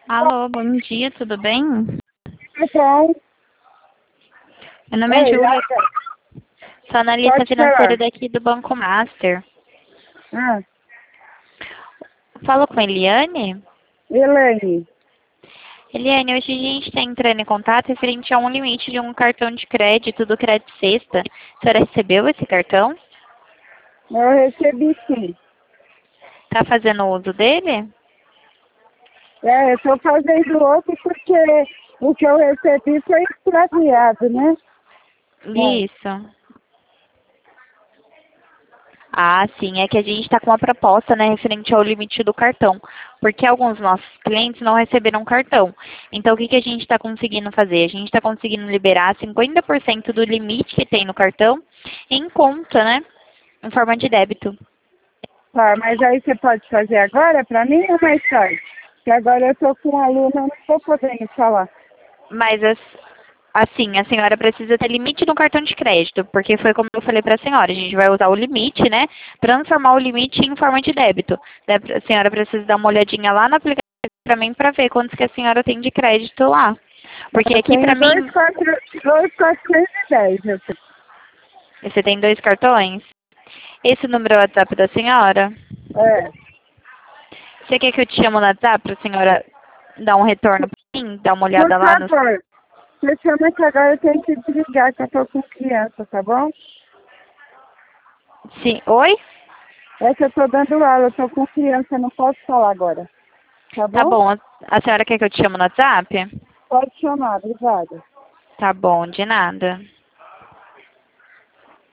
Alô, bom dia, tudo bem? Então, Meu nome é Júlia, sou analista pode falar. financeira daqui do Banco Master. Ah, Falo com a Eliane? Elaine, Eliane, hoje a gente está entrando em contato referente a um limite de um cartão de crédito do Crédito Sexta. A senhora recebeu esse cartão? eu recebi sim. Está fazendo uso dele? Eu estou fazendo outro porque o que eu recebi foi extraviado, né? É. Isso. Ah, sim, é que a gente está com uma proposta, né, referente ao limite do cartão, porque alguns dos nossos clientes não receberam cartão. Então, o que a gente está conseguindo fazer? A gente está conseguindo liberar 50% do limite que tem no cartão em conta, né, em forma de débito. Tá, mas aí você pode fazer agora para mim ou mais tarde? Porque agora eu estou com um aluno, eu não estou podendo falar. Mas, assim, a senhora precisa ter limite no cartão de crédito, porque foi como eu falei para a senhora, a gente vai usar o limite, né, transformar o limite em forma de débito. A senhora precisa dar uma olhadinha lá no aplicativo para mim para ver quantos que a senhora tem de crédito lá. Porque Eu aqui para tenho mim, 2.410, eu tenho. você tem 2 cartões. Esse número é o WhatsApp da senhora? É. Você quer que eu te chame no WhatsApp para a senhora dar um retorno para mim, dar uma Por olhada lá no... favor, você chama que agora eu tenho que desligar, que eu estou com criança, tá bom? Sim, oi? É que eu estou dando aula, eu estou com criança, não posso falar agora. Tá Tá bom? bom, a senhora quer que eu te chame no WhatsApp? Pode chamar, obrigada. Tá bom, de nada.